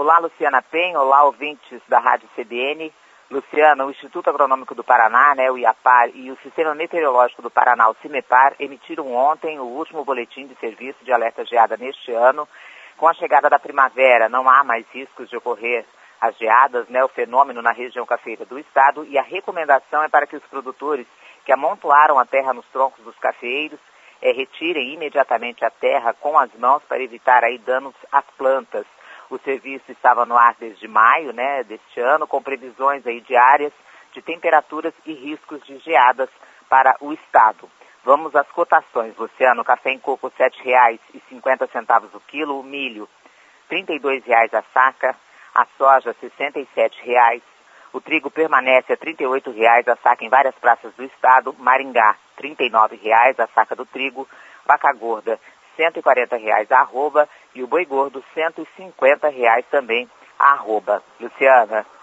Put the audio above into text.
Olá, Luciana Penha. Olá, ouvintes da Rádio CBN. Luciana, o Instituto Agronômico do Paraná, o IAPAR, e o Sistema Meteorológico do Paraná, o CIMEPAR, emitiram ontem o último boletim de serviço de alerta geada neste ano. Com a chegada da primavera, não há mais riscos de ocorrer as geadas, o fenômeno na região cafeira do estado, e a recomendação é para que os produtores que amontoaram a terra nos troncos dos cafeeiros retirem imediatamente a terra com as mãos para evitar aí danos às plantas. O serviço estava no ar desde maio, deste ano, com previsões aí diárias de temperaturas e riscos de geadas para o estado. Vamos às cotações, Luciano. Café em coco R$ 7,50 o quilo, o milho R$ 32,00 a saca, a soja R$ 67,00, o trigo permanece a R$ 38,00 a saca em várias praças do estado, Maringá R$ 39,00 a saca do trigo, vaca gorda R$ 140,00 a arroba e o boi gordo R$ 150,00 também a arroba. Luciana.